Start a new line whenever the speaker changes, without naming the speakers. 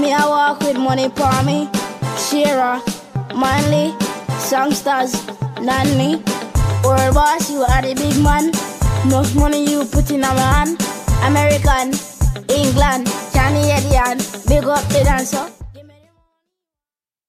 me I walk with money for me. Shira, Manly, Songsters, Nanny. World boss, you are the big man. Enough money you put in my hand. American, England, Canadian, big up the dancer.